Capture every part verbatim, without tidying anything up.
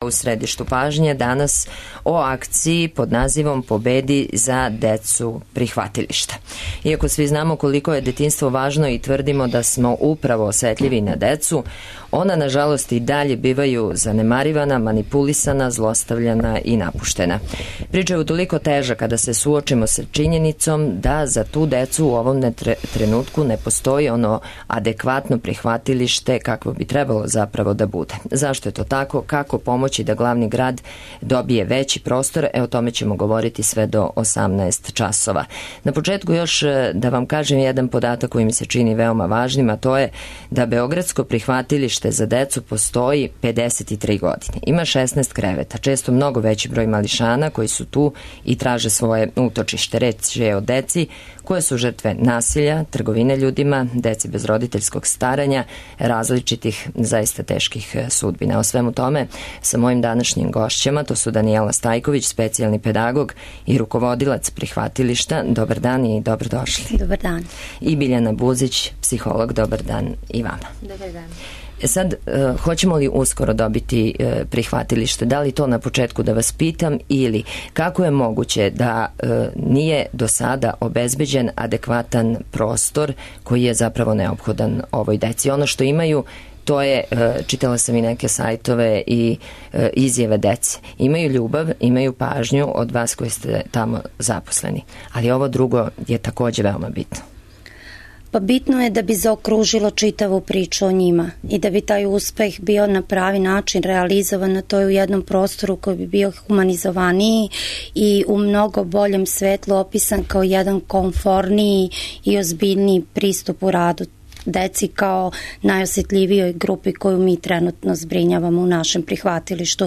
u središtu pažnje danas o akciji pod nazivom Pobedi za decu prihvatilišta. Iako svi znamo koliko je detinjstvo važno i tvrdimo da smo upravo osetljivi na decu, ona nažalost i dalje bivaju zanemarivana, manipulisana, zlostavljana i napuštena. Priča je utoliko teža kada se suočimo sa činjenicom da za tu decu u ovom tre- trenutku ne postoji ono adekvatno prihvatilište kakvo bi trebalo zapravo da bude. Zašto je to tako? Kako pomoći da glavni grad dobije veći prostor? E, o tome ćemo govoriti sve do osamnaest časova. Na početku još da vam kažem jedan podatak koji mi se čini veoma važnim, a to je da Beogradsko prihvatilište za decu postoji pedeset tri godine. Ima šesnaest kreveta, često mnogo veći broj mališana koji su tu i traže svoje utočište. Reč je o deci koje su žrtve nasilja, trgovine ljudima, deci bez roditeljskog staranja, različitih zaista teških sudbina. O svemu tome sa mojim današnjim gošćama, to su Danijela Stajković, specijalni pedagog i rukovodilac prihvatilišta. Dobar dan i dobrodošli. Dobar dan. I Biljana Buzić, psiholog. Dobar dan i vama. Dobar dan. Sad, uh, hoćemo li uskoro dobiti uh, prihvatilište? Da li to na početku da vas pitam ili kako je moguće da uh, nije do sada obezbeđen adekvatan prostor koji je zapravo neophodan ovoj deci? Ono što imaju, to je, uh, čitala sam i neke sajtove i uh, izjave dece. Imaju ljubav, imaju pažnju od vas koji ste tamo zaposleni. Ali ovo drugo je takođe veoma bitno. Pa bitno je da bi zaokružilo čitavu priču o njima i da bi taj uspeh bio na pravi način realizovan, a to je u jednom prostoru koji bi bio humanizovaniji i u mnogo boljem svetlu opisan kao jedan komforniji i ozbiljniji pristup u radu deci kao najosjetljivijoj grupi koju mi trenutno zbrinjavamo u našem prihvatilištu.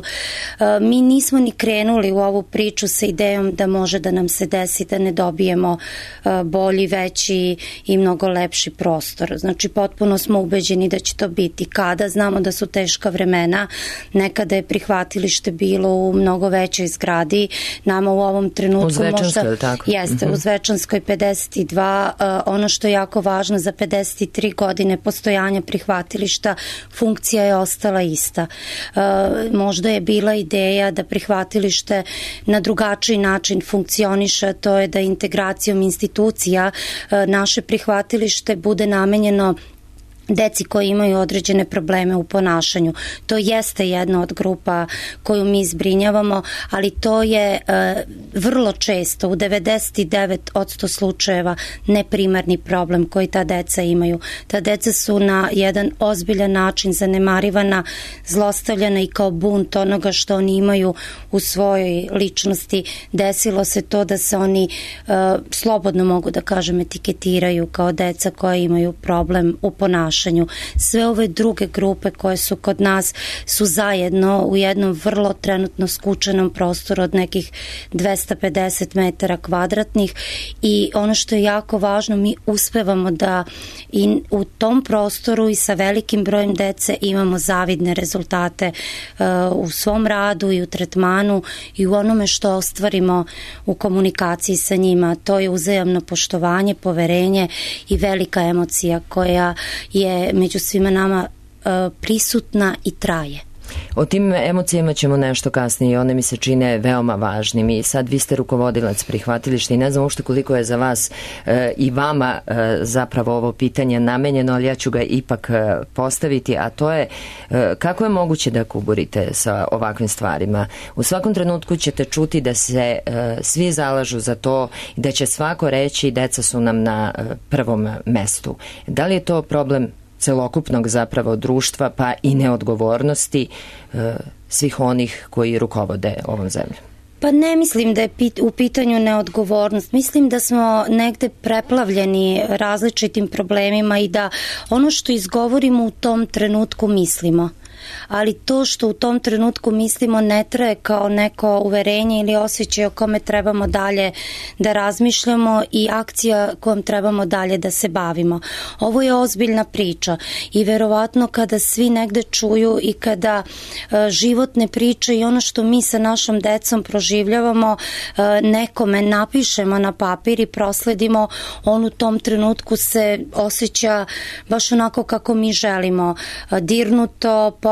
Mi nismo ni krenuli u ovu priču sa idejom da može da nam se desi da ne dobijemo bolji, veći i mnogo lepši prostor. Znači, potpuno smo ubeđeni da će to biti. Kada znamo da su teška vremena, nekada je prihvatilište bilo u mnogo većoj zgradi, nama u ovom trenutku u Zvečanskoj, možda tako? Jeste, uh-huh. u Zvečanskoj pedeset dva. Ono što je jako važno za pedeset tri godine postojanja prihvatilišta, funkcija je ostala ista. E, možda je bila ideja da prihvatilište na drugačiji način funkcioniše, to je da integracijom institucija e, naše prihvatilište bude namenjeno deci koji imaju određene probleme u ponašanju. To jeste jedna od grupa koju mi zbrinjavamo, ali to je e, vrlo često, u devedeset devet posto slučajeva, neprimarni problem koji ta deca imaju. Ta deca su na jedan ozbiljan način zanemarivana, zlostavljana i kao bunt onoga što oni imaju u svojoj ličnosti. Desilo se to da se oni e, slobodno mogu da kažem etiketiraju kao deca koja imaju problem u ponašanju. Sve ove druge grupe koje su kod nas su zajedno u jednom vrlo trenutno skučenom prostoru od nekih dvesta pedeset metara kvadratnih i ono što je jako važno, mi uspevamo da i u tom prostoru i sa velikim brojem dece imamo zavidne rezultate uh, u svom radu i u tretmanu i u onome što ostvarimo u komunikaciji sa njima. To je uzajamno poštovanje, poverenje i velika emocija koja je među svima nama uh, prisutna i traje. O tim emocijama ćemo nešto kasnije i one mi se čine veoma važnim i sad vi ste rukovodilac prihvatilišta i ne znam uopšte koliko je za vas e, i vama e, zapravo ovo pitanje namenjeno, ali ja ću ga ipak e, postaviti, a to je e, kako je moguće da kuburite sa ovakvim stvarima. U svakom trenutku ćete čuti da se e, svi zalažu za to i da će svako reći deca su nam na e, prvom mestu. Da li je to problem celokupnog zapravo društva pa i neodgovornosti e, svih onih koji rukovode ovom zemljom? Pa ne mislim da je pit, u pitanju neodgovornost. Mislim da smo negde preplavljeni različitim problemima i da ono što izgovorimo u tom trenutku mislimo. Ali to što u tom trenutku mislimo ne traje kao neko uverenje ili osjećaj o kome trebamo dalje da razmišljamo i akcija kojom trebamo dalje da se bavimo. Ovo je ozbiljna priča i verovatno kada svi negde čuju i kada e, životne priče i ono što mi sa našom decom proživljavamo e, nekome napišemo na papir i prosledimo, on u tom trenutku se osjeća baš onako kako mi želimo. E, dirnuto,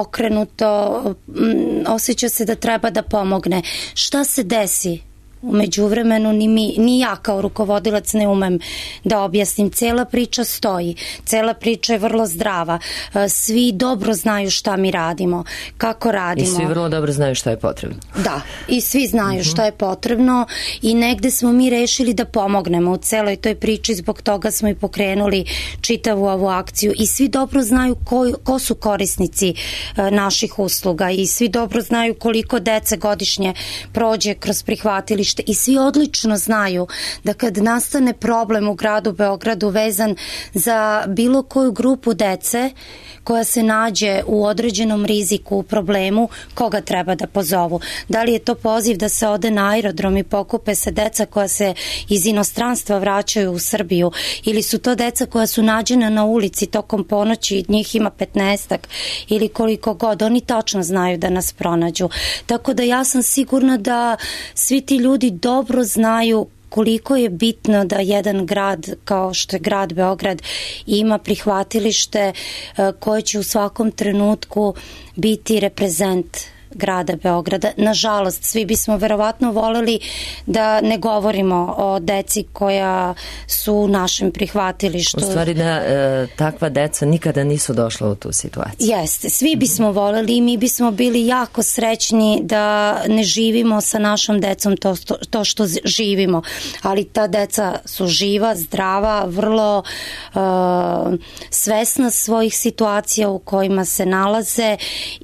pokrenuto, osjeća se da treba da pomogne. Šta se desi? U međuvremenu ni, mi, ni ja kao rukovodilac ne umem da objasnim. Cela priča stoji, cela priča je vrlo zdrava. Svi dobro znaju šta mi radimo, kako radimo. I svi vrlo dobro znaju šta je potrebno. Da, i svi znaju šta je potrebno i negde smo mi rešili da pomognemo u celoj toj priči, zbog toga smo i pokrenuli čitavu ovu akciju i svi dobro znaju ko, ko su korisnici naših usluga i svi dobro znaju koliko dece godišnje prođe kroz prihvatilište i svi odlično znaju da kad nastane problem u gradu Beogradu vezan za bilo koju grupu dece koja se nađe u određenom riziku, u problemu, koga treba da pozovu. Da li je to poziv da se ode na aerodrom i pokupe se deca koja se iz inostranstva vraćaju u Srbiju ili su to deca koja su nađena na ulici tokom ponoći, njih ima petnaestak ili koliko god, oni tačno znaju da nas pronađu. Tako da ja sam sigurna da svi ti ljudi dobro znaju koliko je bitno da jedan grad kao što je grad Beograd ima prihvatilište koje će u svakom trenutku biti reprezent grada Beograda. Nažalost, svi bismo verovatno voleli da ne govorimo o deci koja su u našem prihvatilištu. U stvari da e, takva deca nikada nisu došla u tu situaciju. Jeste, svi bismo voleli i mi bismo bili jako srećni da ne živimo sa našom decom to, to što živimo, ali ta deca su živa, zdrava, vrlo e, svesna svojih situacija u kojima se nalaze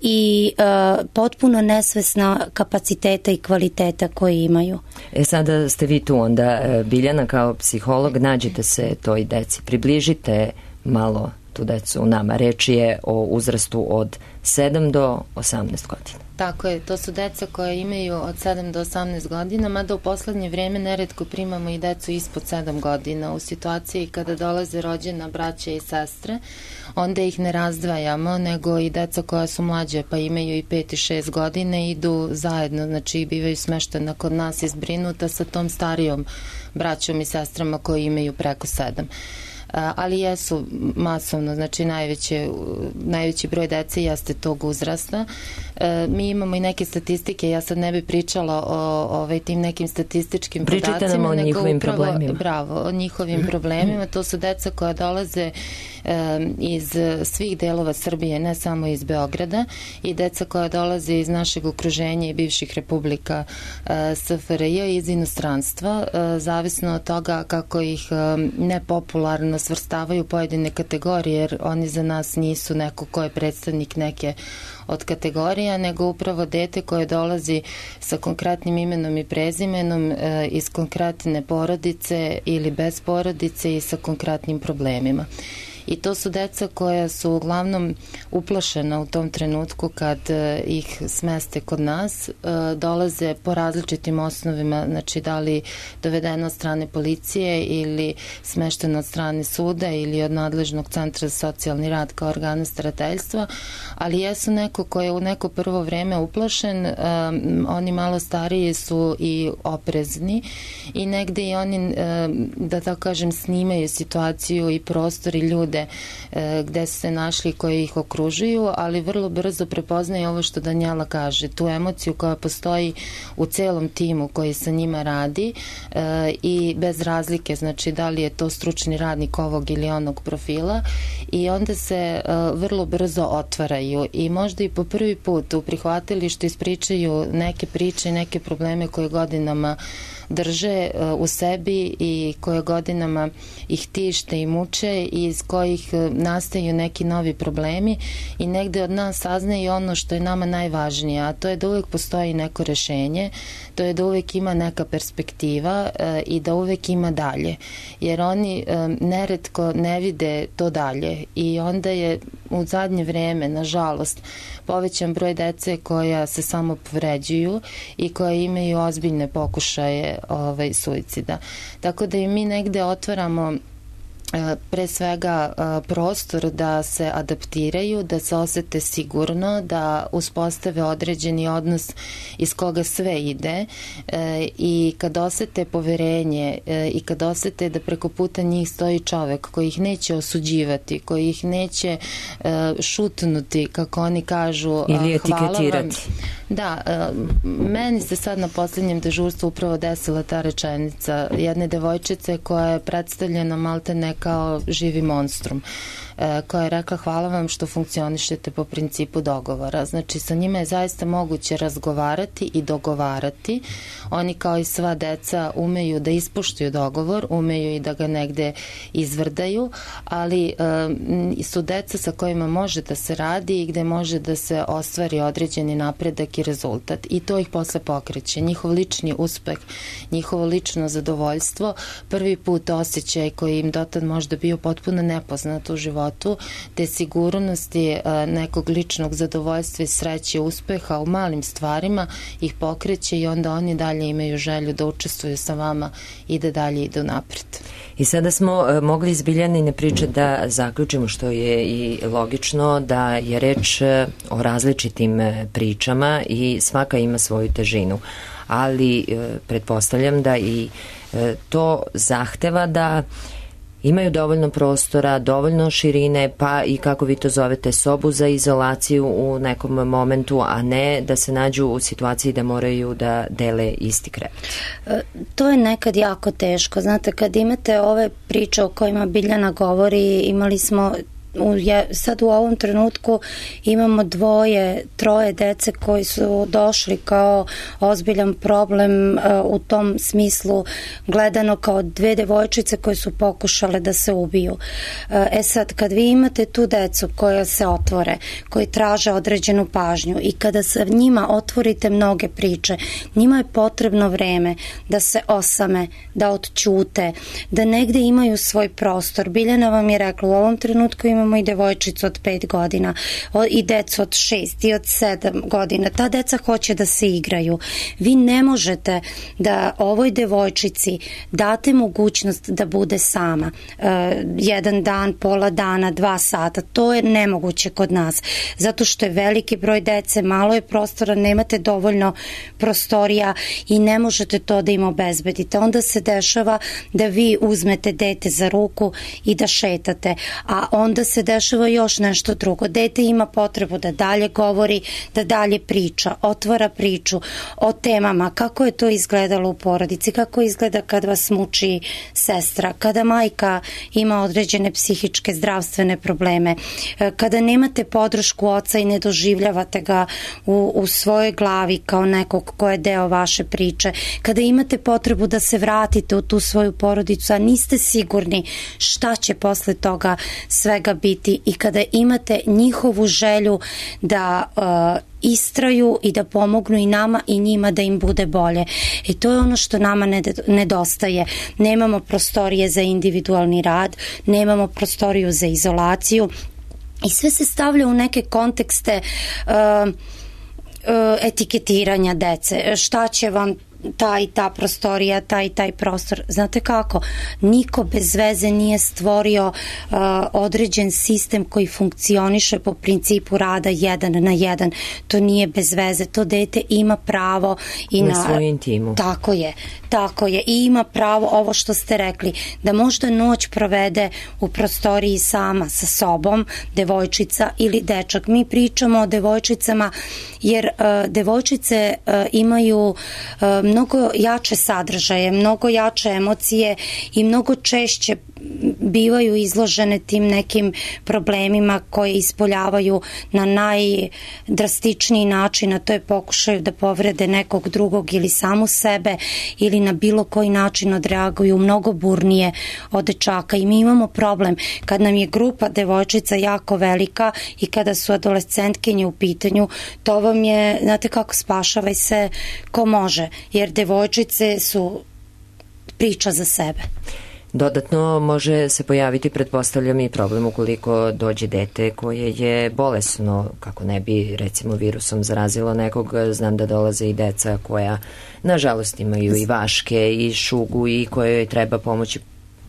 i e, potpuno nesvesna kapaciteta i kvaliteta koje imaju. E sada ste vi tu onda, Biljana, kao psiholog, nađite se toj deci, približite malo tu decu nama. Reč je o uzrastu od sedam do osamnaest godina. Tako je, to su deca koja imaju od sedam do osamnaest godina, mada u poslednje vreme neretko primamo i decu ispod sedam godina. U situaciji kada dolaze rođena braća i sestre, onda ih ne razdvajamo, nego i deca koja su mlađe pa imaju i pet i šest godine idu zajedno, znači bivaju smeštena kod nas i zbrinuta sa tom starijom braćom i sestrama koji imaju preko sedam. Ali jesu masovno, znači najveće, najveći broj dece jeste tog uzrasta. Mi imamo i neke statistike, ja sad ne bi pričala o ovaj, tim nekim statističkim Pričajte podacima. Pričajte nam o nego njihovim upravo, problemima. Bravo, o njihovim problemima. To su deca koja dolaze um, iz svih delova Srbije, ne samo iz Beograda, i deca koja dolaze iz našeg okruženja i bivših republika uh, S F R J iz inostranstva, uh, zavisno od toga kako ih um, nepopularno svrstavaju pojedine kategorije, jer oni za nas nisu neko ko je predstavnik neke od kategorija, nego upravo dete koje dolazi sa konkretnim imenom i prezimenom e, iz konkretne porodice ili bez porodice i sa konkretnim problemima. I to su deca koja su uglavnom uplašena u tom trenutku kad uh, ih smeste kod nas, uh, dolaze po različitim osnovima, znači da li dovedeno od strane policije ili smešteno od strane suda ili od nadležnog centra za socijalni rad kao organa starateljstva, ali jesu neko ko je u neko prvo vreme uplašen, um, oni malo stariji su i oprezni i negde i oni, um, da tako kažem, snimaju situaciju i prostor i ljude gde su se našli koji ih okružuju, ali vrlo brzo prepoznaju ovo što Danijela kaže, tu emociju koja postoji u celom timu koji sa njima radi i bez razlike, znači da li je to stručni radnik ovog ili onog profila, i onda se vrlo brzo otvaraju i možda i po prvi put u prihvatilištu ispričaju neke priče, neke probleme koje godinama drže u sebi i koje godinama ih tište i muče i iz kojih nastaju neki novi problemi i negde od nas saznaju ono što je nama najvažnije, a to je da uvek postoji neko rešenje, to je da uvek ima neka perspektiva e, i da uvek ima dalje, jer oni e, neretko ne vide to dalje i onda je u zadnje vreme, nažalost, povećan broj dece koja se samo povređuju i koja imaju ozbiljne pokušaje ovaj, suicida. Tako da i mi negde otvaramo pre svega prostor da se adaptiraju, da se osete sigurno, da uspostave određeni odnos iz koga sve ide i kad osete poverenje i kad osete da preko puta njih stoji čovek koji ih neće osuđivati, koji ih neće šutnuti, kako oni kažu, ili etiketirati. Da, meni se sad na poslednjem dežurstvu upravo desila ta rečenica jedne devojčice koja je predstavljena maltene kao živi monstrum, koja je rekla hvala vam što funkcionišete po principu dogovora. Znači sa njima je zaista moguće razgovarati i dogovarati. Oni kao i sva deca umeju da ispoštuju dogovor, umeju i da ga negde izvrdaju, ali um, su deca sa kojima može da se radi i gde može da se ostvari određeni napredak i rezultat. I to ih posle pokreće. Njihov lični uspeh, njihovo lično zadovoljstvo, prvi put osjećaj koji im dotad možda bio potpuno nepoznat u životu, te sigurnosti nekog ličnog zadovoljstva i sreće, uspeha u malim stvarima ih pokreće i onda oni dalje imaju želju da učestvuju sa vama i da dalje idu napred. I sada smo mogli iz Biljanine priče da zaključimo, što je i logično, da je reč o različitim pričama i svaka ima svoju težinu, ali pretpostavljam da i to zahteva da imaju dovoljno prostora, dovoljno širine, pa i kako vi to zovete sobu za izolaciju u nekom momentu, a ne da se nađu u situaciji da moraju da dele isti krevet. To je nekad jako teško. Znate, kad imate ove priče o kojima Biljana govori, imali smo U, je, sad u ovom trenutku imamo dvoje, troje dece koji su došli kao ozbiljan problem uh, u tom smislu gledano kao dve devojčice koje su pokušale da se ubiju. Uh, e sad, kad vi imate tu decu koja se otvore, koji traže određenu pažnju i kada sa njima otvorite mnoge priče, njima je potrebno vreme da se osame, da odćute, da negde imaju svoj prostor. Biljana vam je rekla, u ovom trenutku imamo i devojčicu od pet godina i decu od šest i od sedam godina. Ta deca hoće da se igraju. Vi ne možete da ovoj devojčici date mogućnost da bude sama. Uh, jedan dan, pola dana, dva sata. To je nemoguće kod nas. Zato što je veliki broj dece, malo je prostora, nemate dovoljno prostorija i ne možete to da im obezbedite. Onda se dešava da vi uzmete dete za ruku i da šetate, a onda se dešava još nešto drugo. Dete ima potrebu da dalje govori, da dalje priča, otvara priču o temama, kako je to izgledalo u porodici, kako izgleda kad vas muči sestra, kada majka ima određene psihičke zdravstvene probleme, kada nemate podršku oca i ne doživljavate ga u, u svojoj glavi kao nekog ko je deo vaše priče, kada imate potrebu da se vratite u tu svoju porodicu, a niste sigurni šta će posle toga svega biti i kada imate njihovu želju da uh, istraju i da pomognu i nama i njima da im bude bolje. I to je ono što nama nedostaje. Nemamo prostorije za individualni rad, nemamo prostoriju za izolaciju i sve se stavlja u neke kontekste uh, uh, etiketiranja dece. Šta će vam ta i ta prostorija, taj i taj prostor. Znate kako? Niko bez veze nije stvorio uh, određen sistem koji funkcioniše po principu rada jedan na jedan. To nije bez veze. To dete ima pravo i na, na svoju intimu. Tako je. Tako je. I ima pravo, ovo što ste rekli, da možda noć provede u prostoriji sama sa sobom, devojčica ili dečak. Mi pričamo o devojčicama jer uh, devojčice uh, imaju uh, mnogo jače sadržaje, mnogo jače emocije i mnogo češće bivaju izložene tim nekim problemima koje ispoljavaju na najdrastičniji način, a to je pokušaju da povrede nekog drugog ili samu sebe ili na bilo koji način odreaguju mnogo burnije od dečaka. I mi imamo problem kad nam je grupa devojčica jako velika i kada su adolescentkinje u pitanju, to vam je, znate kako, spašavaj se ko može, jer devojčice su priča za sebe. Dodatno može se pojaviti, pretpostavljam, i problem ukoliko dođe dete koje je bolesno, kako ne bi recimo virusom zarazilo nekog. Znam da dolaze i deca koja nažalost imaju i vaške i šugu i kojoj treba pomoći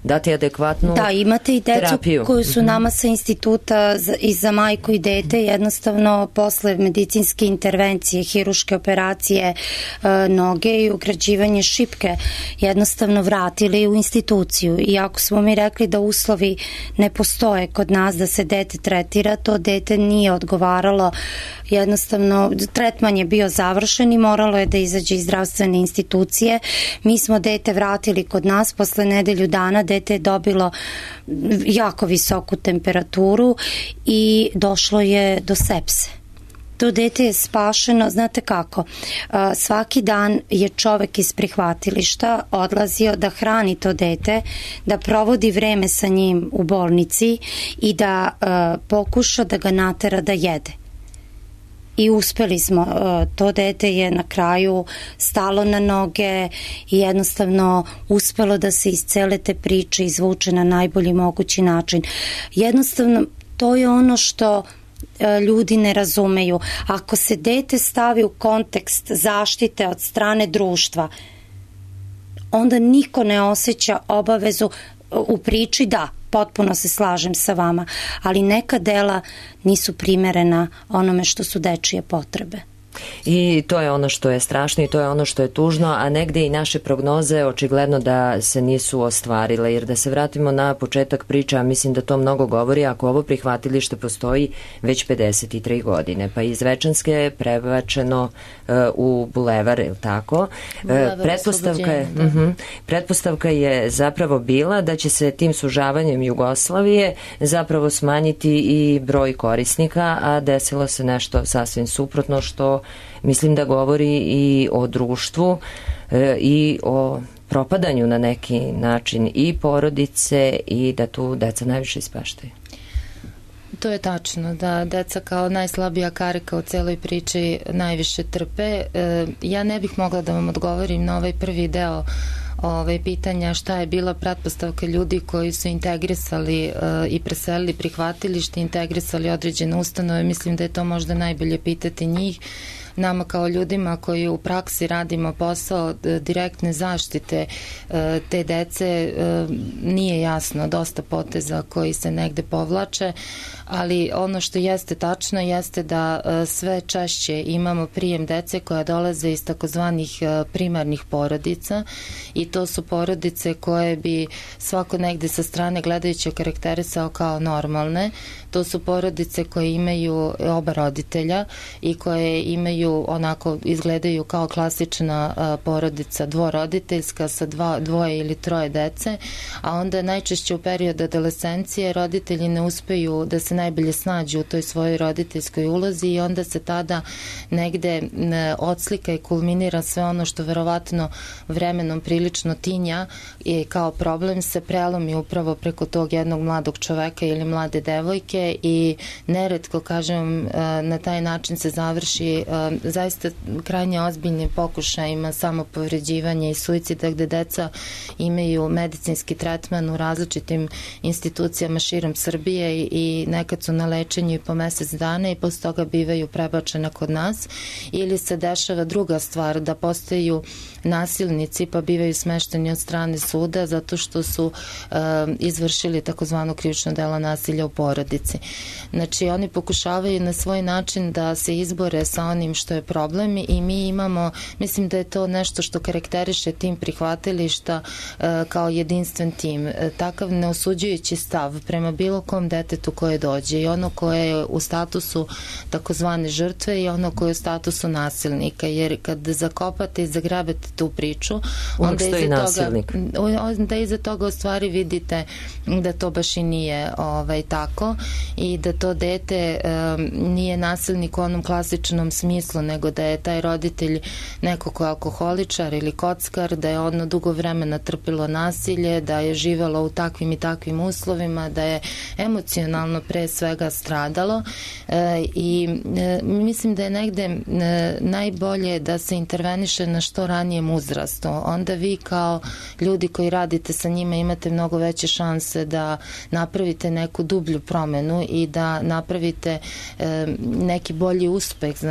dati adekvatnu terapiju. Da, imate i decu terapiju. Koju su nama sa instituta za, i za majku i dete jednostavno posle medicinske intervencije, hiruške operacije e, noge i ugrađivanje šipke jednostavno vratili u instituciju. Iako smo mi rekli da uslovi ne postoje kod nas da se dete tretira, to dete nije odgovaralo, jednostavno tretman je bio završen i moralo je da izađe iz zdravstvene institucije. Mi smo dete vratili kod nas, posle nedelju dana dete je dobilo jako visoku temperaturu i došlo je do sepse. To dete je spašeno, znate kako, svaki dan je čovek iz prihvatilišta odlazio da hrani to dete, da provodi vreme sa njim u bolnici i da pokuša da ga natera da jede. I uspeli smo, to dete je na kraju stalo na noge i jednostavno uspelo da se iz cele te priče izvuče na najbolji mogući način. Jednostavno, to je ono što ljudi ne razumeju. Ako se dete stavi u kontekst zaštite od strane društva, onda niko ne osjeća obavezu u priči. Da, potpuno se slažem sa vama, ali neka dela nisu primerena onome što su dečije potrebe. I to je ono što je strašno i to je ono što je tužno, a negde i naše prognoze očigledno da se nisu ostvarile, jer da se vratimo na početak priča, mislim da to mnogo govori ako ovo prihvatilište postoji već pedeset tri godine, pa iz Zvečanske je prebačeno uh, u Bulevar, je li tako? Bulevar, uh, pretpostavka, je, uh -huh, pretpostavka je zapravo bila da će se tim sužavanjem Jugoslavije zapravo smanjiti i broj korisnika, a desilo se nešto sasvim suprotno, što mislim da govori i o društvu e, i o propadanju na neki način i porodice i da tu deca najviše ispaštaju. To je tačno, da deca kao najslabija karika u celoj priči najviše trpe. E, ja ne bih mogla da vam odgovorim na ovaj prvi deo ove pitanja šta je bila pretpostavka ljudi koji su integrisali uh, i preselili prihvatilište, integrisali određene ustanove. Mislim da je to možda najbolje pitati njih. Nama kao ljudima koji u praksi radimo posao direktne zaštite te dece nije jasno, dosta poteza koji se negde povlače, ali ono što jeste tačno jeste da sve češće imamo prijem dece koja dolaze iz takozvanih primarnih porodica i to su porodice koje bi svako negde sa strane gledajući karakterisao kao normalne. To su porodice koje imaju oba roditelja i koje imaju, onako izgledaju kao klasična a, porodica dvoroditeljska sa dva, dvoje ili troje dece, a onda najčešće u periodu adolescencije roditelji ne uspeju da se najbolje snađu u toj svojoj roditeljskoj ulozi i onda se tada negde ne, odslika i kulminira sve ono što verovatno vremenom prilično tinja i kao problem se prelomi upravo preko tog jednog mladog čoveka ili mlade devojke i neretko, kažem, na taj način se završi zaista krajnje ozbiljnim pokušajima samopovređivanja i suicida gde deca imaju medicinski tretman u različitim institucijama širom Srbije i nekad su na lečenju i po mesec dana i posle toga bivaju prebačena kod nas, ili se dešava druga stvar da postaju nasilnici pa bivaju smešteni od strane suda zato što su uh, izvršili takozvano krivično delo nasilja u porodici. Znači oni pokušavaju na svoj način da se izbore sa onim što je problem i mi imamo, mislim da je to nešto što karakteriše tim prihvatilišta uh, kao jedinstven tim. Uh, takav neosuđujući stav prema bilo kom detetu koje dođe i ono koje je u statusu takozvane žrtve i ono koje je u statusu nasilnika, jer kad zakopate i zagrabete tu priču, onda iza toga, onda iza toga u stvari vidite da to baš i nije ovaj, tako i da to dete um, nije nasilnik u onom klasičnom smislu, nego da je taj roditelj neko ko je alkoholičar ili kockar, da je ono dugo vremena trpilo nasilje, da je živelo u takvim i takvim uslovima, da je emocionalno pre svega stradalo e, i e, mislim da je negde e, najbolje da se interveniše na što ranijem uzrastu. Onda vi kao ljudi koji radite sa njima imate mnogo veće šanse da napravite neku dublju promenu i da napravite e, neki bolji uspeh, znači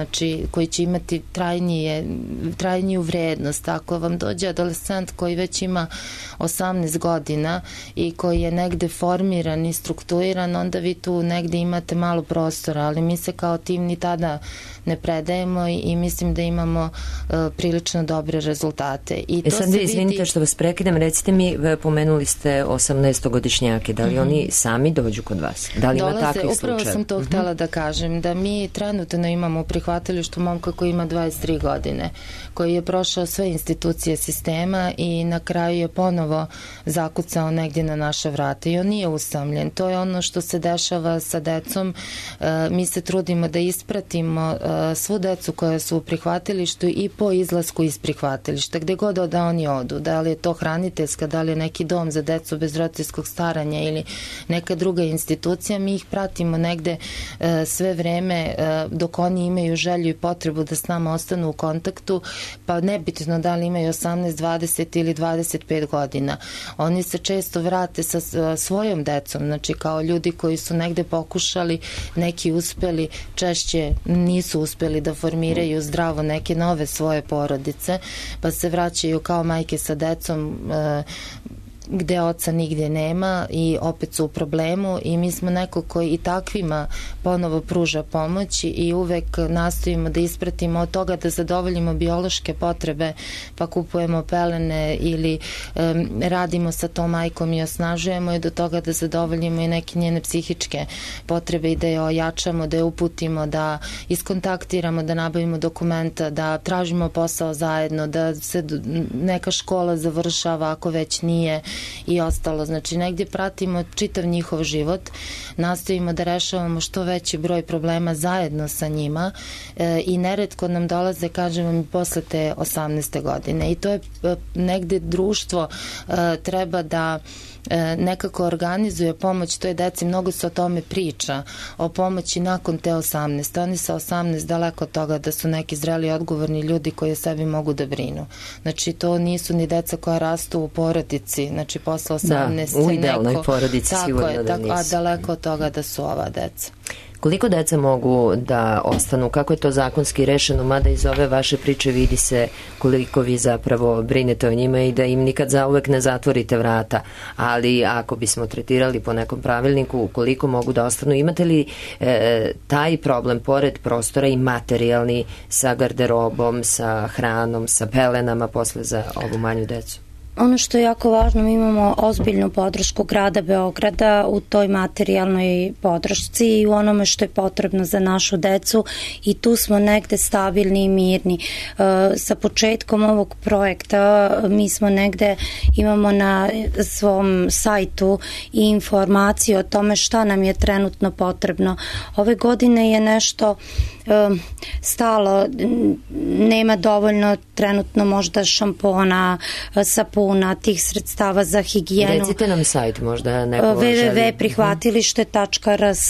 koji će imati trajnije, trajniju vrednost. Ako vam dođe adolescent koji već ima osamnaest godina i koji je negde formiran i strukturiran, onda vi tu negde imate malo prostora, ali mi se kao tim ni tada ne predajemo i mislim da imamo uh, prilično dobre rezultate. I e to sad vi, izvinite vidi... što vas prekidam, recite mi, pomenuli ste osamnaestogodišnjake, da li mm-hmm. oni sami dođu kod vas? Da li Dolaze, ima takvih slučajeva? Upravo sam to mm-hmm. htela da kažem, da mi trenutno imamo u prihvatilištu momka koji ima dvadeset tri godine, koji je prošao sve institucije sistema i na kraju je ponovo zakucao negdje na naša vrata i on nije usamljen. To je ono što se dešava sa decom. Uh, mi se trudimo da ispratimo uh, svu decu koja su u prihvatilištu i po izlasku iz prihvatilišta, gde god da oni odu, da li je to hraniteljska, da li je neki dom za decu bez roditeljskog staranja ili neka druga institucija, mi ih pratimo negde e, sve vreme e, dok oni imaju želju i potrebu da s nama ostanu u kontaktu, pa nebitno da li imaju osamnaest, dvadeset ili dvadeset pet godina. Oni se često vrate sa a, svojom decom, znači kao ljudi koji su negde pokušali, neki uspeli, češće nisu uspeli da formiraju zdravo neke nove svoje porodice, pa se vraćaju kao majke sa decom e, gde oca nigde nema i opet su u problemu i mi smo neko koji i takvima ponovo pruža pomoć i uvek nastojimo da ispratimo od toga da zadovoljimo biološke potrebe, pa kupujemo pelene ili um, radimo sa tom majkom i osnažujemo i do toga da zadovoljimo i neke njene psihičke potrebe i da je ojačamo, da je uputimo, da iskontaktiramo, da nabavimo dokumenta, da tražimo posao zajedno, da se neka škola završava ako već nije i ostalo. Znači, negdje pratimo čitav njihov život, nastojimo da rešavamo što veći broj problema zajedno sa njima e, i neretko nam dolaze, kažem vam, posle te osamnaeste godine. I to je e, negdje društvo e, treba da nekako organizuje pomoć toj deci, mnogo se o tome priča, o pomoći nakon te osamnaeste. Oni sa osamnaest daleko od toga da su neki zreli odgovorni ljudi koji o sebi mogu da brinu. Znači, to nisu ni deca koja rastu u porodici, znači posle osamnaest. Da, u idealnoj neko, porodici sigurno je, da tako, nisu. A daleko od toga da su ova deca. Koliko deca mogu da ostanu? Kako je to zakonski rešeno? Mada iz ove vaše priče vidi se koliko vi zapravo brinete o njima i da im nikad zauvek ne zatvorite vrata. Ali ako bismo tretirali po nekom pravilniku, koliko mogu da ostanu? Imate li e, taj problem pored prostora i materijalni sa garderobom, sa hranom, sa pelenama posle za ovu manju decu? Ono što je jako važno, mi imamo ozbiljnu podršku grada Beograda u toj materijalnoj podršci i u onome što je potrebno za našu decu i tu smo negde stabilni i mirni. E, sa početkom ovog projekta mi smo negde, imamo na svom sajtu i informaciju o tome šta nam je trenutno potrebno. Ove godine je nešto e, stalo, nema dovoljno trenutno možda šampona, sapuna, tih sredstava za higijenu. Recite nam sajt, možda neko w w w tačka prihvatilište tačka r s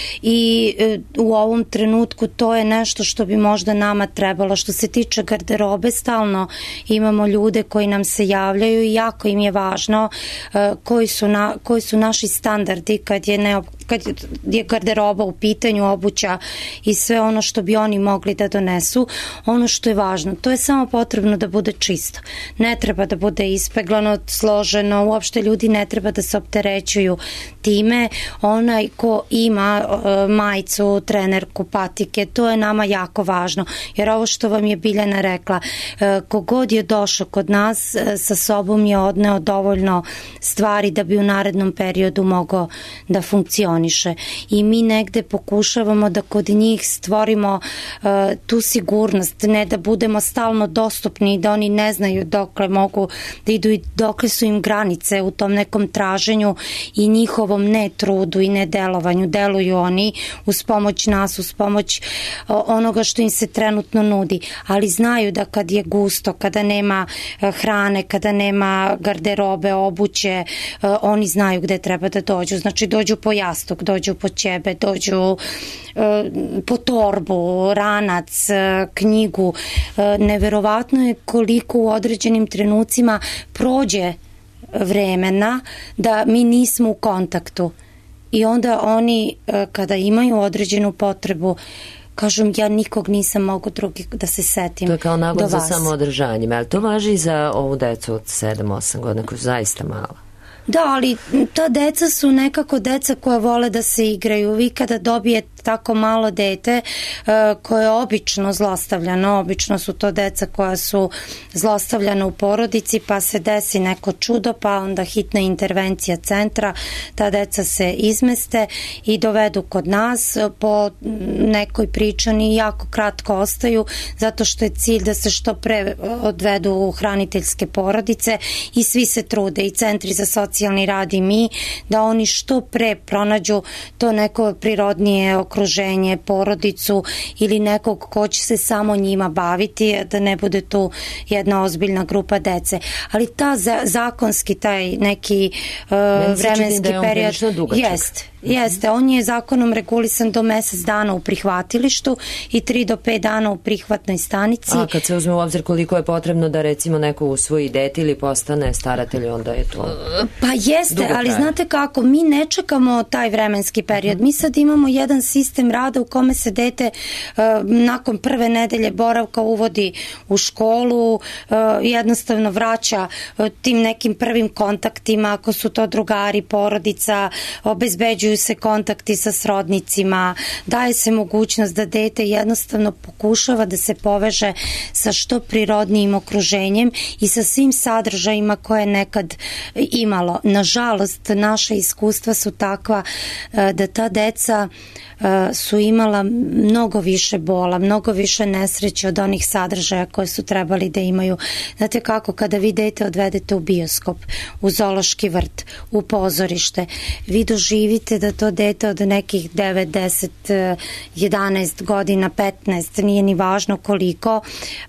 i e, u ovom trenutku to je nešto što bi možda nama trebalo. Što se tiče garderobe, stalno imamo ljude koji nam se javljaju i jako im je važno e, koji, su na, koji su naši standardi kad je neophodno, kad je garderoba u pitanju, obuća i sve ono što bi oni mogli da donesu. Ono što je važno, to je samo potrebno da bude čisto. Ne treba da bude ispeglano, složeno, uopšte ljudi ne treba da se opterećuju time. Onaj ko ima uh, majicu, trenerku, patike, to je nama jako važno. Jer ovo što vam je Biljana rekla, uh, kogod je došao kod nas, uh, sa sobom je odneo dovoljno stvari da bi u narednom periodu mogao da funkcioniše. I mi negde pokušavamo da kod njih stvorimo uh, tu sigurnost, ne da budemo stalno dostupni, da oni ne znaju dokle mogu da idu i dokle su im granice u tom nekom traženju i njihovom ne trudu i ne delovanju. Deluju oni uz pomoć nas, uz pomoć uh, onoga što im se trenutno nudi, ali znaju da kad je gusto, kada nema uh, hrane, kada nema garderobe, obuće, uh, oni znaju gde treba da dođu. Znači dođu po jastuk, dođu po ćebe, dođu uh, po torbu, ranac, uh, knjigu. Uh, neverovatno je koliko u određenim trenucima prođe vremena da mi nismo u kontaktu. I onda oni uh, kada imaju određenu potrebu, kažem, ja nikog nisam mogu drugi da se setim. To je kao nagon za samoodržanjem, ali to važi i za ovu decu od sedam osam godina koja su zaista mala. Da, ali ta deca su nekako deca koja vole da se igraju. Vi kada dobijete tako malo dete uh, koje je obično zlostavljano, obično su to deca koja su zlostavljana u porodici, pa se desi neko čudo, pa onda hitna intervencija centra, ta deca se izmeste i dovedu kod nas, po nekoj pričani jako kratko ostaju, zato što je cilj da se što pre odvedu u hraniteljske porodice i svi se trude, i centri za socijalni rad i mi, da oni što pre pronađu to neko prirodnije okruženje, porodicu ili nekog ko će se samo njima baviti, da ne bude tu jedna ozbiljna grupa dece. Ali ta za, zakonski, taj neki uh, vremenski da period jest, jeste, on je zakonom regulisan do mesec dana u prihvatilištu i tri do pet dana u prihvatnoj stanici. A kad se uzme u obzir koliko je potrebno da recimo neko usvoji dete ili postane staratelj, onda je to pa jeste, ali znate kako, mi ne čekamo taj vremenski period. Mi sad imamo jedan sistem rada u kome se dete uh, nakon prve nedelje boravka uvodi u školu, uh, jednostavno vraća uh, tim nekim prvim kontaktima, ako su to drugari, porodica, obezbeđuju se kontakti sa srodnicima, daje se mogućnost da dete jednostavno pokušava da se poveže sa što prirodnijim okruženjem i sa svim sadržajima koje je nekad imalo. Nažalost, naša iskustva su takva da ta deca su imala mnogo više bola, mnogo više nesreće od onih sadržaja koje su trebali da imaju. Znate kako, kada vi dete odvedete u bioskop, u zoološki vrt, u pozorište, vi doživite da to dete od nekih devet, deset, jedanaest godina, petnaest, nije ni važno koliko,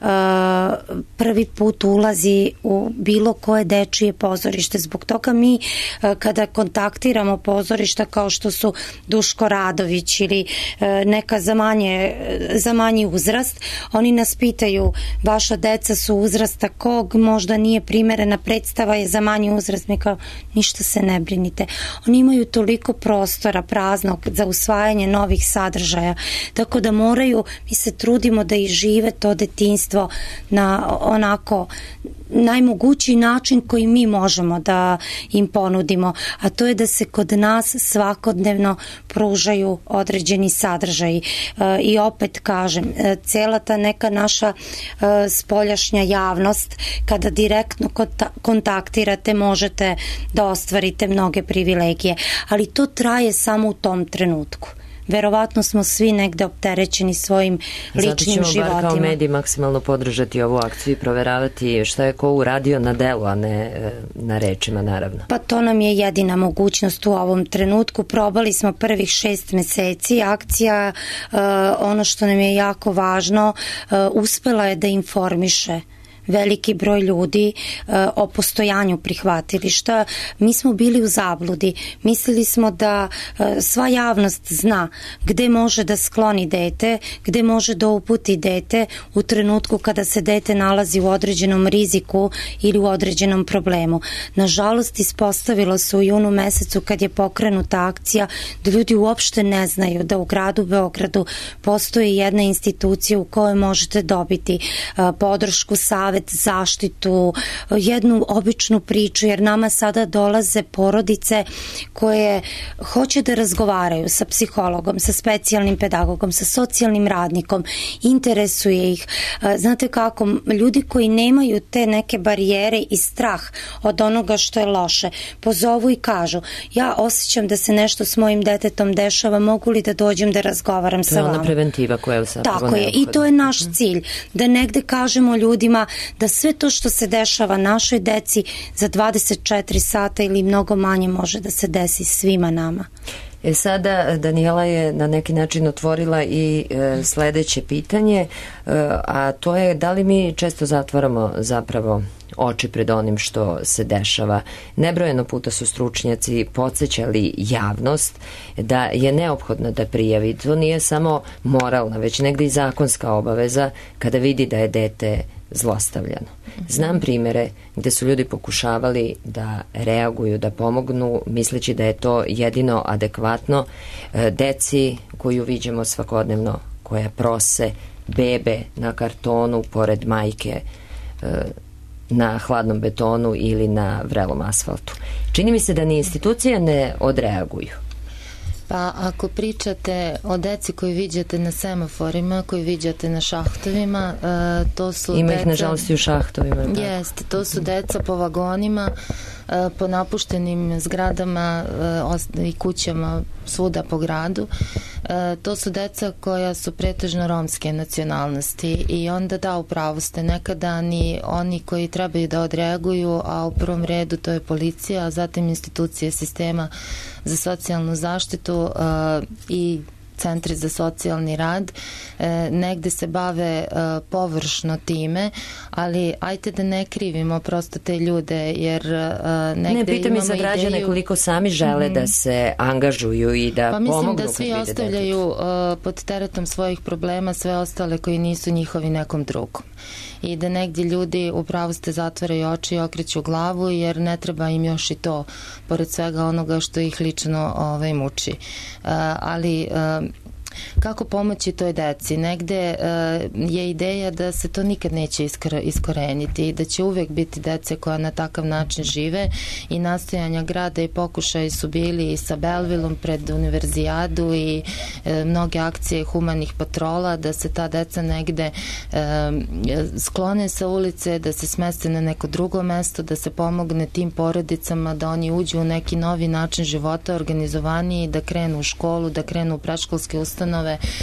prvi put ulazi u bilo koje dečije pozorište. Zbog toga mi kada kontaktiramo pozorišta kao što su Duško Radović ili neka za, manje, za manji uzrast, oni nas pitaju, vaša deca su uzrasta kog, možda nije primerena predstava je za manji uzrast. Mi kao, ništa se ne brinite. Oni imaju toliko prostora praznog za usvajanje novih sadržaja, tako da moraju, mi se trudimo da i žive to detinjstvo na onako najmogućiji način koji mi možemo da im ponudimo, a to je da se kod nas svakodnevno pružaju određeni sadržaji. I opet kažem, cela ta neka naša spoljašnja javnost, kada direktno kontaktirate, možete da ostvarite mnoge privilegije, ali to traje samo u tom trenutku. Verovatno smo svi negde opterećeni svojim ličnim životima. Zato ćemo bar kao mediji maksimalno podržati ovu akciju i proveravati šta je ko uradio na delu, a ne na rečima, naravno. Pa to nam je jedina mogućnost u ovom trenutku. Probali smo prvih šest meseci. Akcija, uh, ono što nam je jako važno, uh, uspela je da informiše veliki broj ljudi uh, o postojanju prihvatilišta. Mi smo bili u zabludi. Mislili smo da uh, sva javnost zna gde može da skloni dete, gde može da uputi dete u trenutku kada se dete nalazi u određenom riziku ili u određenom problemu. Nažalost, ispostavilo se u junu mesecu kad je pokrenuta akcija da ljudi uopšte ne znaju da u gradu Beogradu postoji jedna institucija u kojoj možete dobiti uh, podršku, savet, zaštitu, jednu običnu priču, jer nama sada dolaze porodice koje hoće da razgovaraju sa psihologom, sa specijalnim pedagogom, sa socijalnim radnikom, interesuje ih. Znate kako, ljudi koji nemaju te neke barijere i strah od onoga što je loše, pozovu i kažu, ja osjećam da se nešto s mojim detetom dešava, mogu li da dođem da razgovaram sa vama? To je ona preventiva koja je sad tako je, i to je naš cilj, da negde kažemo ljudima da sve to što se dešava našoj deci za dvadeset četiri sata ili mnogo manje može da se desi svima nama. E sada Danijela je na neki način otvorila i e, sledeće pitanje, e, a to je da li mi često zatvaramo zapravo oči pred onim što se dešava. Nebrojeno puta su stručnjaci podsjećali javnost da je neophodno da prijavi. To nije samo moralna, već negde i zakonska obaveza kada vidi da je dete zlostavljano. Znam primere gde su ljudi pokušavali da reaguju, da pomognu, misleći da je to jedino adekvatno deci koju viđemo svakodnevno koja prose bebe na kartonu pored majke na hladnom betonu ili na vrelom asfaltu. Čini mi se da ni institucije ne odreaguju. Pa ako pričate o deci koju viđate na semaforima, koju viđate na šahtovima, to su Ima deca... ih nažalost i u šahtovima. Jeste, to su deca po vagonima, po napuštenim zgradama i kućama svuda po gradu. To su deca koja su pretežno romske nacionalnosti i onda da, upravo ste, nekada ni oni koji trebaju da odreaguju, a u prvom redu to je policija, a zatim institucije sistema za socijalnu zaštitu i centri za socijalni rad, e, negde se bave e, površno time, ali ajte da ne krivimo prosto te ljude, jer e, negde ne, pitam imamo i za građane ideju... koliko sami žele mm-hmm. da se angažuju i da pa pomognu. Pa mislim da svi ostavljaju uh, pod teretom svojih problema sve ostale koji nisu njihovi nekom drugom. I da negdje ljudi upravo ste zatvaraju oči i okreću glavu, jer ne treba im još i to, pored svega onoga što ih lično ovaj, muči. Uh, ali uh, kako pomoći toj deci? Negde uh, je ideja da se to nikad neće iskor- iskoreniti i da će uvek biti dece koja na takav način žive, i nastojanja grada i pokušaji su bili i sa Belvilom pred univerzijadu i uh, mnoge akcije humanih patrola da se ta deca negde uh, sklone sa ulice, da se smeste na neko drugo mesto, da se pomogne tim porodicama da oni uđu u neki novi način života, organizovaniji, da krenu u školu, da krenu u predškolske ustanove,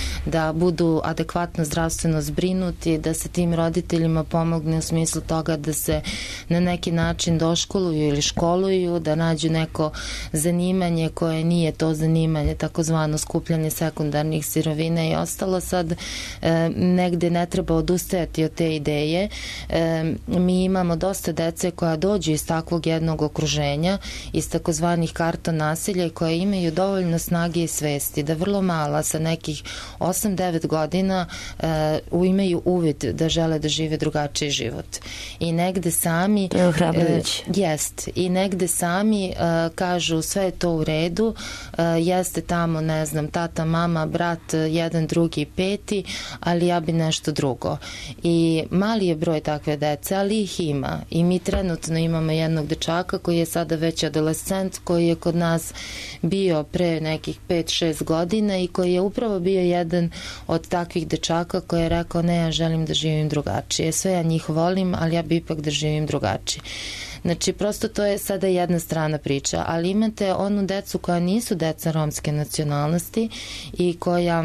da budu adekvatno zdravstveno zbrinuti, da se tim roditeljima pomogne u smislu toga da se na neki način doškoluju ili školuju, da nađu neko zanimanje koje nije to zanimanje, takozvano skupljanje sekundarnih sirovina i ostalo. Sad e, negde ne treba odustajati od te ideje. E, mi imamo dosta dece koja dođu iz takvog jednog okruženja, iz takozvanih karton nasilja, i koja imaju dovoljno snage i svesti da vrlo mala, sa nekih osam devet godina uh, imaju uvid da žele da žive drugačiji život. I negde sami uh, jest, i negde sami uh, kažu sve je to u redu, uh, jeste tamo, ne znam, tata, mama, brat, jedan, drugi, peti, ali ja bi nešto drugo. I mali je broj takve dece, ali ih ima. I mi trenutno imamo jednog dečaka koji je sada već adolescent, koji je kod nas bio pre nekih pet šest godina i koji je upravo bio jedan od takvih dečaka koji je rekao ne, ja želim da živim drugačije. Sve ja njih volim, ali ja bi ipak da živim drugačije. Znači, prosto to je sada jedna strana priča, ali imate onu decu koja nisu deca romske nacionalnosti i koja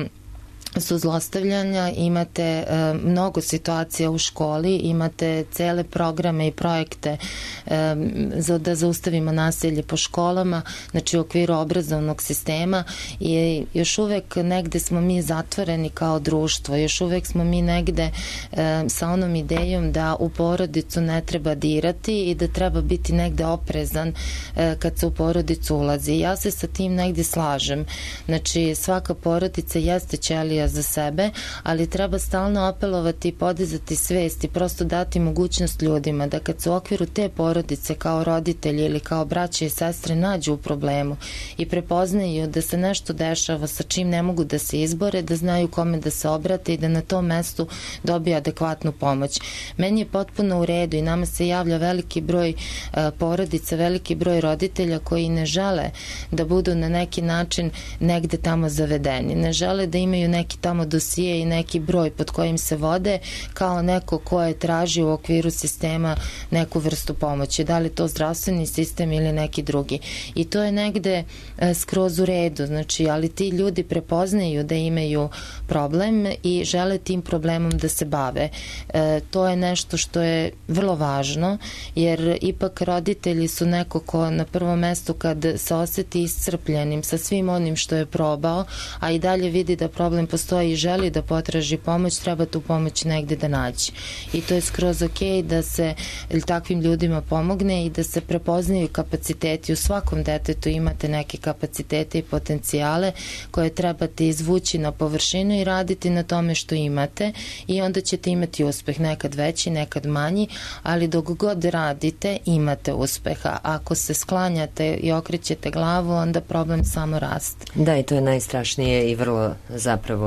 su zlostavljanja, imate e, mnogo situacija u školi, imate cele programe i projekte e, za, da zaustavimo nasilje po školama, znači u okviru obrazovnog sistema, i još uvek negde smo mi zatvoreni kao društvo, još uvek smo mi negde e, sa onom idejom da u porodicu ne treba dirati i da treba biti negde oprezan e, kad se u porodicu ulazi. Ja se sa tim negde slažem. Znači, svaka porodica jeste ćelija za sebe, ali treba stalno apelovati i podizati svest i prosto dati mogućnost ljudima da kad se u okviru te porodice kao roditelji ili kao braće i sestre nađu u problemu i prepoznaju da se nešto dešava sa čim ne mogu da se izbore, da znaju kome da se obrate i da na tom mestu dobiju adekvatnu pomoć. Meni je potpuno u redu i nama se javlja veliki broj uh, porodica, veliki broj roditelja koji ne žele da budu na neki način negde tamo zavedeni. Ne žele da imaju neki tamo dosije i neki broj pod kojim se vode kao neko ko je tražio u okviru sistema neku vrstu pomoći, da li to zdravstveni sistem ili neki drugi. I to je negde e, skroz u redu, znači, ali ti ljudi prepoznaju da imaju problem i žele tim problemom da se bave. E, to je nešto što je vrlo važno, jer ipak roditelji su neko ko na prvom mestu kad se oseti iscrpljenim sa svim onim što je probao, a i dalje vidi da problem postoji i želi da potraži pomoć, treba tu pomoć negde da nađe. I to je skroz ok da se takvim ljudima pomogne i da se prepoznaju kapaciteti. U svakom detetu imate neke kapacitete i potencijale koje trebate izvući na površinu i raditi na tome što imate, i onda ćete imati uspeh, nekad veći, nekad manji, ali dok god radite imate uspeha. Ako se sklanjate i okrećete glavu, onda problem samo raste. Da, i to je najstrašnije i vrlo zapravo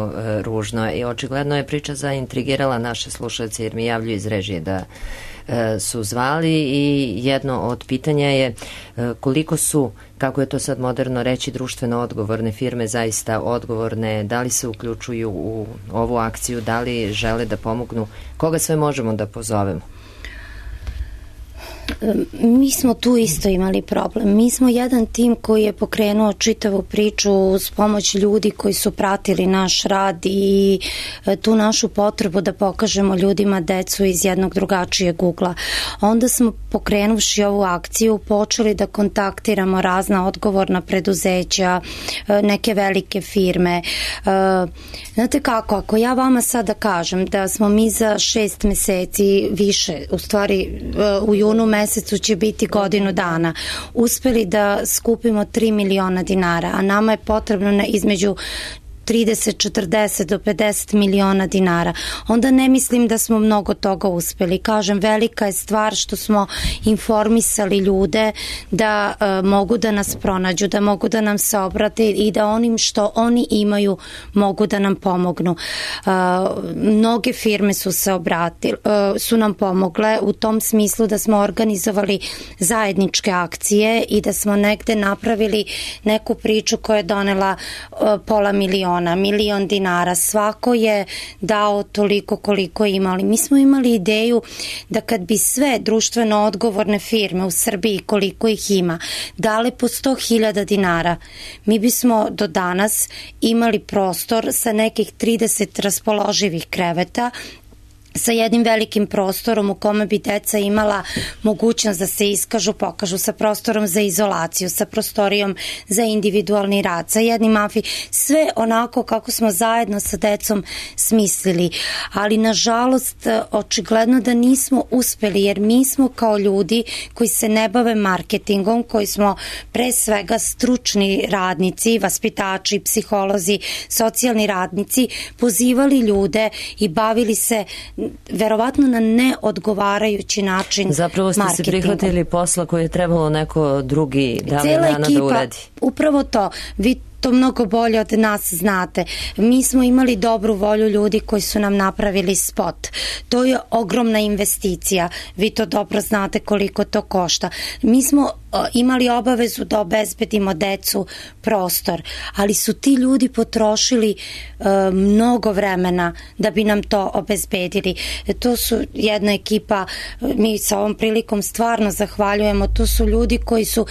jako e, ružno i očigledno je priča zaintrigirala naše slušalce jer mi javljuju iz režije da e, su zvali i jedno od pitanja je e, koliko su, kako je to sad moderno reći, društveno odgovorne firme zaista odgovorne, da li se uključuju u ovu akciju, da li žele da pomognu, koga sve možemo da pozovemo? Mi smo tu isto imali problem. Mi smo jedan tim koji je pokrenuo čitavu priču uz pomoć ljudi koji su pratili naš rad i tu našu potrebu da pokažemo ljudima decu iz jednog drugačijeg ugla. Onda smo pokrenuvši ovu akciju počeli da kontaktiramo razna odgovorna preduzeća, neke velike firme. Znate kako, ako ja vama sada kažem da smo mi za šest meseci više, u stvari u junu mesecu će biti godinu dana, uspeli da skupimo tri miliona dinara, a nama je potrebno na između trideset, četrdeset do pedeset miliona dinara, onda ne mislim da smo mnogo toga uspeli. Kažem, velika je stvar što smo informisali ljude da uh, mogu da nas pronađu, da mogu da nam se obrate i da onim što oni imaju mogu da nam pomognu. Uh, mnoge firme su se obratile, uh, su nam pomogle u tom smislu da smo organizovali zajedničke akcije i da smo negde napravili neku priču koja je donela uh, pola miliona, milion dinara, svako je dao toliko koliko je imali. Mi smo imali ideju da kad bi sve društveno odgovorne firme u Srbiji, koliko ih ima, dale po sto hiljada dinara, mi bismo do danas imali prostor sa nekih trideset raspoloživih kreveta, sa jednim velikim prostorom u kome bi deca imala mogućnost da se iskažu, pokažu, sa prostorom za izolaciju, sa prostorijom za individualni rad, sa jednim amfi, sve onako kako smo zajedno sa decom smislili. Ali nažalost, očigledno da nismo uspeli, jer mi smo kao ljudi koji se ne bave marketingom, koji smo pre svega stručni radnici, vaspitači, psiholozi, socijalni radnici, pozivali ljude i bavili se verovatno na neodgovarajući način marketingom. Zapravo ste se prihvatili posla koje je trebalo neko drugi davno dana da uradi. Upravo to. Vi to mnogo bolje od nas znate. Mi smo imali dobru volju ljudi koji su nam napravili spot. To je ogromna investicija. Vi to dobro znate koliko to košta. Mi smo imali obavezu da obezbedimo decu prostor, ali su ti ljudi potrošili uh, mnogo vremena da bi nam to obezbedili. To su jedna ekipa, mi sa ovom prilikom stvarno zahvaljujemo, to su ljudi koji su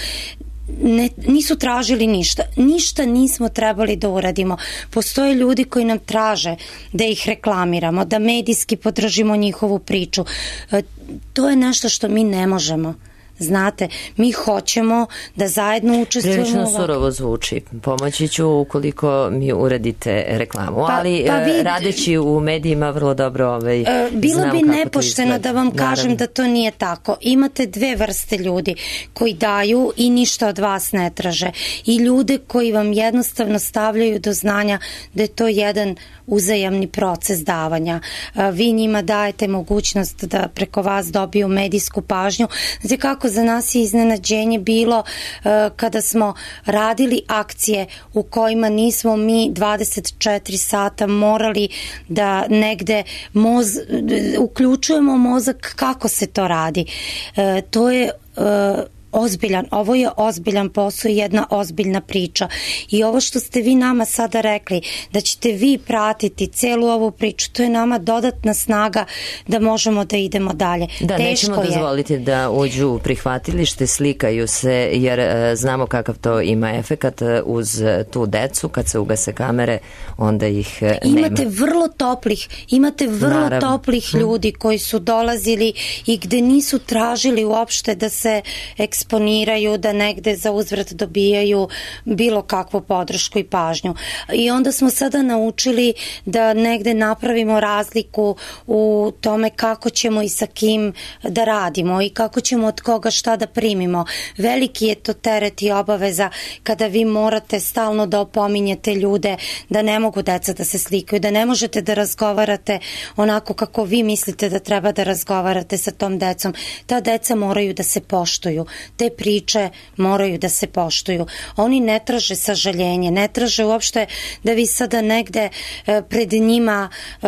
Ne, nisu tražili ništa. Ništa nismo trebali da uradimo. Postoje ljudi koji nam traže da ih reklamiramo, da medijski podržimo njihovu priču. E, to je nešto što mi ne možemo. Znate, mi hoćemo da zajedno učestvujemo. Prilično surovo zvuči. Pomoći ću ukoliko mi uradite reklamu, pa, ali pa vid... radeći u medijima vrlo dobro ovaj, e, bilo znam bi nepošteno da vam kažem Naravno. Da to nije tako. Imate dve vrste ljudi koji daju i ništa od vas ne traže i ljude koji vam jednostavno stavljaju do znanja da je to jedan uzajamni proces davanja. E, vi njima dajete mogućnost da preko vas dobiju medijsku pažnju. Znači kako za nas je iznenađenje bilo uh, kada smo radili akcije u kojima nismo mi dvadeset četiri sata morali da negde moz, uključujemo mozak kako se to radi. Uh, to je uh, ozbiljan, ovo je ozbiljan posao i jedna ozbiljna priča. I ovo što ste vi nama sada rekli, da ćete vi pratiti celu ovu priču, to je nama dodatna snaga da možemo da idemo dalje. Da, Teško nećemo je. dozvoliti da uđu u prihvatilište, slikaju se, jer e, znamo kakav to ima efekat uz tu decu, kad se ugase kamere, onda ih e, nema. Imate vrlo toplih, imate vrlo Naravno. toplih ljudi koji su dolazili i gde nisu tražili uopšte da se eksponiraju, da negde za uzvrat dobijaju bilo kakvu podršku i pažnju. I onda smo sada naučili da negde napravimo razliku u tome kako ćemo i sa kim da radimo i kako ćemo od koga šta da primimo. Veliki je to teret i obaveza kada vi morate stalno da opominjete ljude da ne mogu deca da se slikaju, da ne možete da razgovarate onako kako vi mislite da treba da razgovarate sa tom decom. Ta deca moraju da se poštuju. te priče moraju da se poštuju. Oni ne traže sažaljenje, ne traže uopšte da vi sada negde pred njima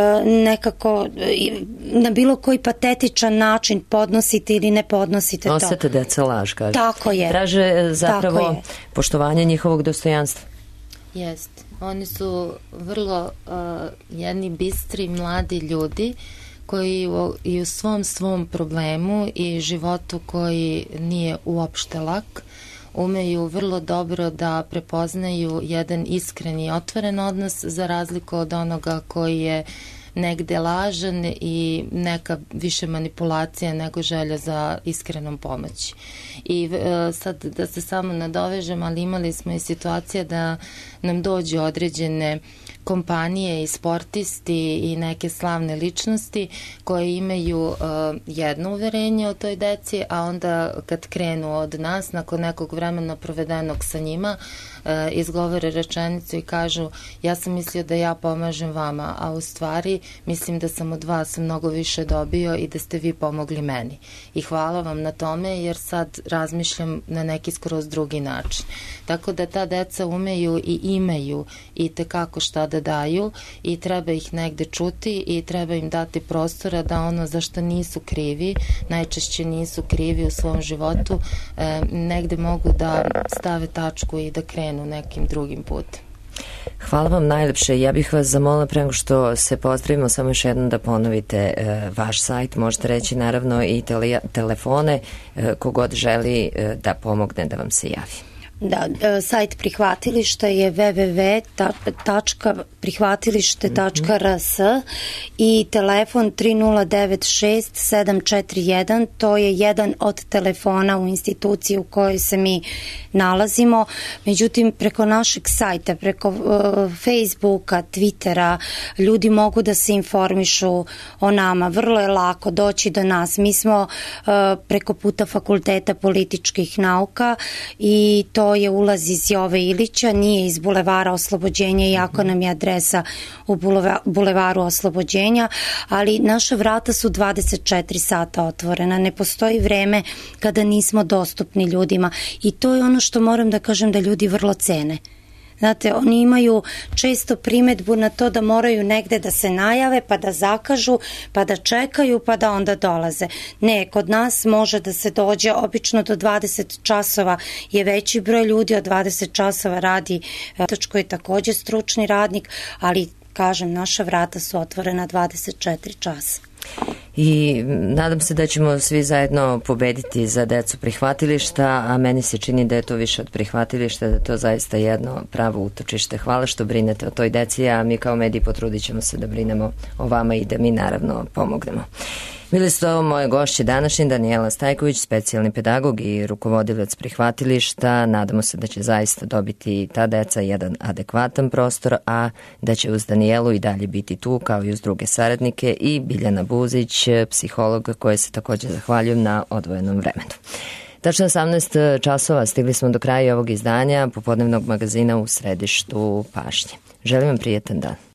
nekako na bilo koji patetičan način podnosite ili ne podnosite to. Osete deca laž, kaže. Tako je. Traže zapravo poštovanje njihovog dostojanstva. Jest. Oni su vrlo uh, jedni bistri mladi ljudi koji u, i u svom svom problemu i životu koji nije uopšte lak umeju vrlo dobro da prepoznaju jedan iskren i otvoren odnos za razliku od onoga koji je negde lažan i neka više manipulacija nego želja za iskrenom pomoći. I e, sad da se samo nadovežem, ali imali smo i situacije da nam dođu određene kompanije i sportisti i neke slavne ličnosti koje imaju uh, jedno uverenje o toj deci, a onda kad krenu od nas, nakon nekog vremena provedenog sa njima, uh, izgovore rečenicu i kažu ja sam mislio da ja pomažem vama, a u stvari mislim da sam od vas mnogo više dobio i da ste vi pomogli meni. I hvala vam na tome jer sad razmišljam na neki skroz drugi način. Tako da ta deca umeju i imaju i tekako šta da daju i treba ih negde čuti i treba im dati prostora da ono za što nisu krivi, najčešće nisu krivi u svom životu, eh, negde mogu da stave tačku i da krenu nekim drugim putem. Hvala vam najlepše. Ja bih vas zamolila pre nego što se pozdravimo samo još jednom da ponovite e, vaš sajt. Možete reći naravno i tele, telefone e, kogod želi e, da pomogne da vam se javi. Da, sajt prihvatilišta je w w w tačka prihvatilište tačka r s i telefon tri nula devet šest sedam četiri jedan, to je jedan od telefona u instituciji u kojoj se mi nalazimo. Međutim, preko našeg sajta, preko uh, Facebooka, Twittera, ljudi mogu da se informišu o nama. Vrlo je lako doći do nas. Mi smo uh, preko puta Fakulteta političkih nauka i to je ulaz iz Jove Ilića, nije iz Bulevara Oslobođenja, iako nam je adresa u Bulevaru Oslobođenja, ali naša vrata su dvadeset četiri sata otvorena. Ne postoji vreme kada nismo dostupni ljudima i to je ono što moram da kažem da ljudi vrlo cene. Znate, oni imaju često primetbu na to da moraju negde da se najave, pa da zakažu, pa da čekaju, pa da onda dolaze. Ne, kod nas može da se dođe, obično do dvadeset časova je veći broj ljudi, od dvadeset časova radi koji je takođe stručni radnik, ali kažem, naša vrata su otvorena dvadeset četiri časa. I nadam se da ćemo svi zajedno pobediti za decu prihvatilišta, a meni se čini da je to više od prihvatilišta, da je to zaista jedno pravo utočište. Hvala što brinete o toj deci, a mi kao mediji potrudit ćemo se da brinemo o vama i da mi naravno pomognemo. Bili su to moje gošće današnji, Danijela Stajković, specijalni pedagog i rukovodilac prihvatilišta. Nadamo se da će zaista dobiti ta deca jedan adekvatan prostor, a da će uz Danijelu i dalje biti tu kao i uz druge saradnike i Biljana Buzić, psiholog, koje se također zahvaljujem na odvojenom vremenu. Tačno osamnaest časova stigli smo do kraja ovog izdanja popodnevnog magazina u središtu pažnje. Želim vam prijetan dan.